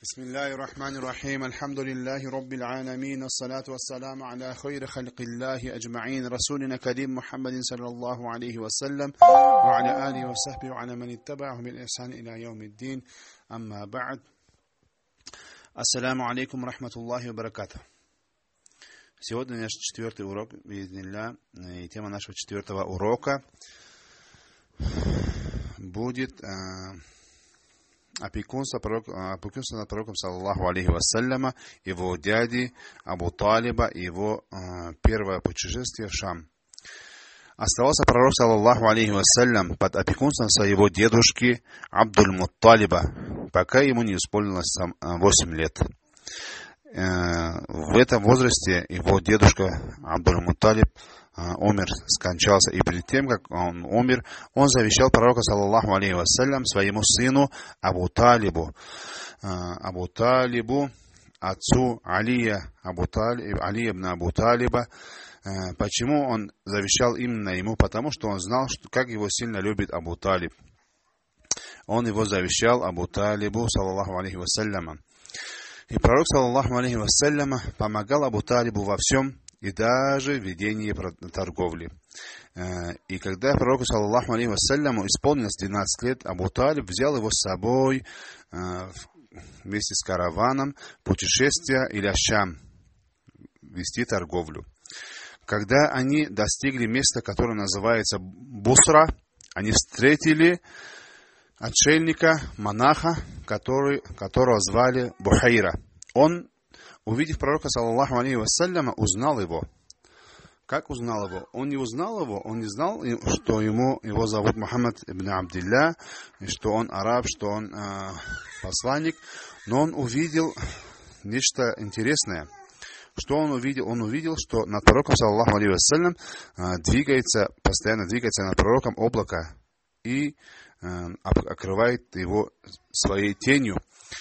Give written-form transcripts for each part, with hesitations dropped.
بسم الله الرحمن الرحيم الحمد لله رب العالمين والصلاة والسلام على خير خلق الله أجمعين رسولنا كريم محمد صلى الله عليه وسلم وعلى آله وصحبه وعلى من اتبعه بالإحسان إلى يوم الدين أما بعد السلام عليكم ورحمة الله وبركاته. Сегодня наш четвертый урок, биизнилля, и тема нашего четвертого урока будет опекунство над пророком, саллаллаху алейхи вассаляма, его дяди Абу Талиба и его первое путешествие в Шам. Оставался пророк, саллаллаху алейхи вассалям, под опекунством своего дедушки Абдуль-Мутталиба, пока ему не исполнилось 8 лет. В этом возрасте его дедушка Абдуль-Мутталиб умер, скончался, и перед тем, как он умер, он завещал пророка, саллаллаху алейхи вассалям, своему сыну Абу Талибу, отцу Алия ибн Абу Талиба. Почему он завещал именно ему? Потому что он знал, как его сильно любит Абу Талиб. Он его завещал Абу Талибу, саллаллаху алейхи вассаляма. И пророк, саллаллаху алейхи вассаляма, помогал Абу Талибу во всем, и даже в ведении торговли. И когда пророку, саллаллаху алейхи вассаляму, исполнилось 12 лет, Абу Талиб взял его с собой вместе с караваном путешествия или Шам, вести торговлю. Когда они достигли места, которое называется Бусра, они встретили отшельника, монаха, которого звали Бухайра. Он, увидев пророка, саллаллаху алейхи вассаляма, узнал его. Как узнал его? Он не узнал его, он не знал, что его зовут Мухаммад ибн Абдилля, и что он араб, что он посланник, но он увидел нечто интересное. Что он увидел? Он увидел, что над пророком, саллаллаху алейхи вассалям, постоянно двигается над пророком облако и окрывает его своей тенью.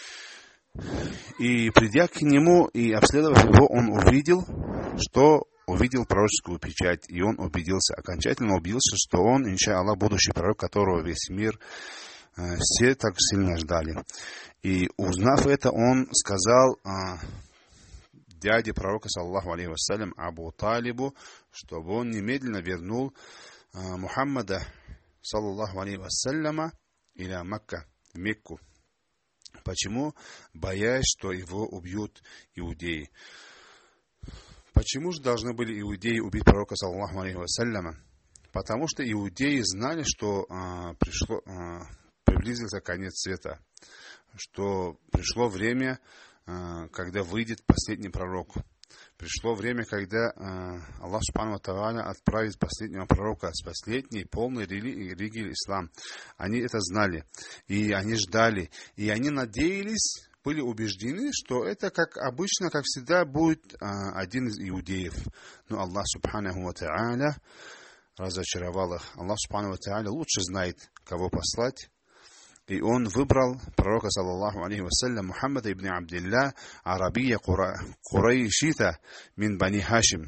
И придя к нему и обследовав его, он увидел пророческую печать, и он окончательно убедился, что он, иншаллах, будущий пророк, которого весь мир все так сильно ждали. И узнав это, он сказал дяде пророка, саллаллаху алейхи вассалям, Абу Талибу, чтобы он немедленно вернул Мухаммада, саллаллаху алейхи вассаляма, иля Макка, в Мекку. Почему? Боясь, что его убьют иудеи. Почему же должны были иудеи убить пророка, саллаллаху алейхи вассаляма? Потому что иудеи знали, что приблизился конец света, что пришло время, когда выйдет последний пророк. Пришло время, когда Аллах Субхану ва Тааля отправит последнего пророка с последней полной религией ислам. Они это знали, и они ждали, и они надеялись, были убеждены, что это, как обычно, как всегда, будет один из иудеев. Но Аллах Субхану ва Тааля разочаровал их. Аллах Субхану ва Тааля лучше знает, кого послать. И он выбрал пророка, саллаллаху алейхи вассалям, Мухаммада ибн Абдилля, арабия Курайшита мин Бани Хашим.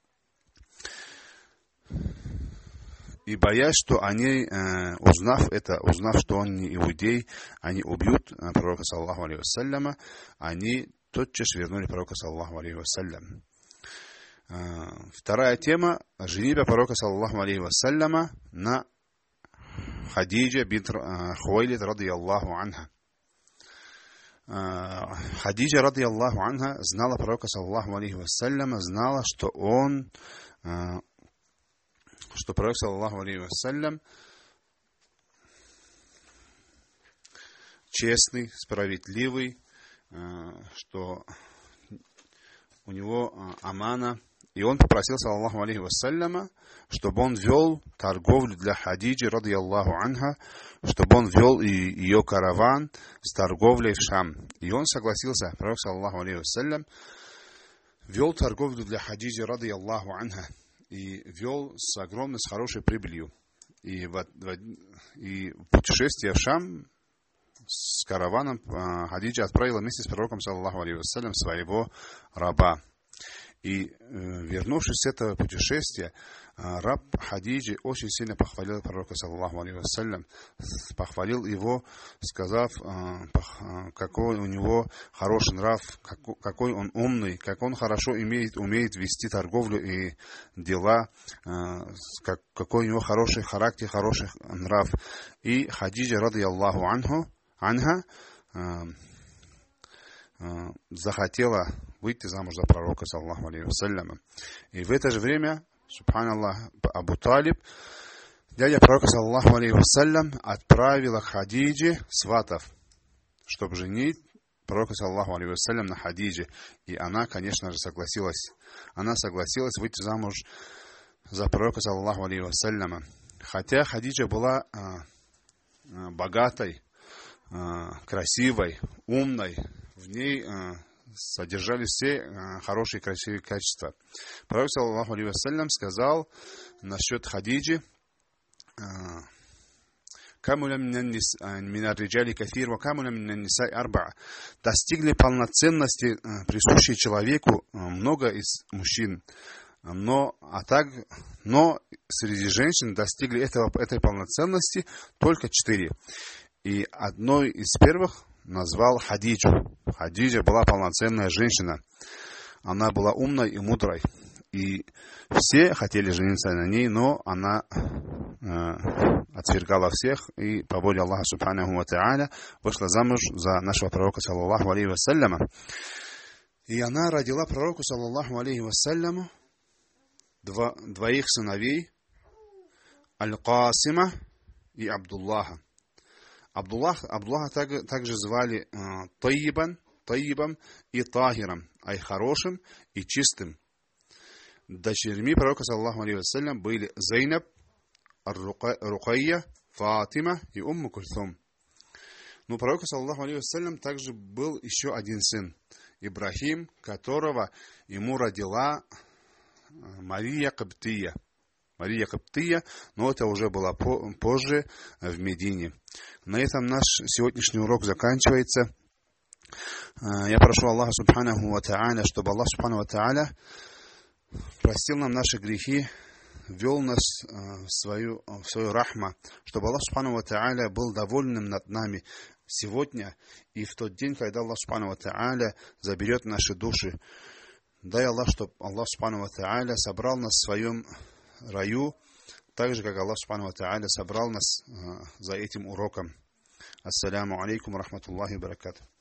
И боясь, что они, узнав, что он не иудей, они убьют пророка, саллаллаху алейхи вассаляма, они тотчас вернули пророка, саллаллаху алейхи вассалям. Вторая тема — женитьба пророка, саллаллаху алейхи вассаляма, на Хадиджа бинт Хувайлид радийаллаху анха. Хадиджа радийаллаху анха знала пророка, саллаллаху алейхи вассаляма, знала, что пророк, саллаллаху алейхи вассалям, честный, справедливый, что у него амана. И он попросил, саллаллаху алейхи вассаляма, чтобы он вел торговлю для Хадиджи, радийаллаху анха, чтобы он вел ее караван с торговлей в Шам. И он согласился. Пророк, саллаллаху алейхи вассалям, вел торговлю для Хадиджи, радийаллаху анха, и вел с хорошей прибылью. И путешествие в Шам с караваном Хадиджа отправила вместе с пророком, саллаллаху алейхи вассалям, своего раба. И вернувшись с этого путешествия, раб Хадиджи очень сильно похвалил пророка, саллаллаху алейхи вассалям, похвалил его, сказав, какой у него хороший нрав, какой он умный, как он хорошо умеет вести торговлю и дела, какой у него хороший характер, хороший нрав. И Хадиджа, радийаллаху анха, захотела выйти замуж за пророка, саллаллаху алейхи вассалям. И в это же время, субханаллах, Абу Талиб, дядя пророка, саллаллаху алейхи вассалям, отправила к Хадидже сватов, чтобы женить пророка, саллаллаху алейхи вассалям, на Хадидже. И она, конечно же, согласилась. Она согласилась выйти замуж за пророка, саллаллаху алейхи вассалям. Хотя Хадиджа была богатой, красивой, умной, в ней содержались все хорошие, красивые качества. Пророк, саллаллаху алейхи вассалям, сказал насчет Хадиджи: достигли полноценности, присущей человеку, много из мужчин, но среди женщин достигли этой полноценности только 4. И одной из первых назвал Хадиджу. Хадиджа была полноценная женщина. Она была умной и мудрой. И все хотели жениться на ней, но она отвергала всех и по воле Аллаха субханаху ва тааля вышла замуж за нашего пророка, саллаллаху алейхи вассаляма. И она родила пророку, саллаллаху алейхи вассаляму, двоих сыновей, Аль-Касима и Абдуллаха. Абдуллаха также звали Тайибом и Тахиром, ай хорошим и чистым. Дочерьми пророка, саллаллаху алейхи вассалям, были Зайнаб, Рукайя, Фатима и Умму Кульсум. Но пророка, саллаллаху алейхи вассалям, также был еще один сын, Ибрахим, которого ему родила Мария Каптия, но это уже было позже в Медине. На этом наш сегодняшний урок заканчивается. Я прошу Аллаха субханаху ва тааля, чтобы Аллах субханаху ва тааля простил нам наши грехи, ввел нас в свою рахма, чтобы Аллах субханаху ва тааля был довольным над нами сегодня и в тот день, когда Аллах субханаху ва тааля заберет наши души. Дай Аллах, чтобы Аллах субханаху ва тааля собрал нас в своем раю, так же, как Аллах субханаху ва тааля собрал нас за этим уроком. Ассаляму алейкум ва рахматуллахи ва баракатух.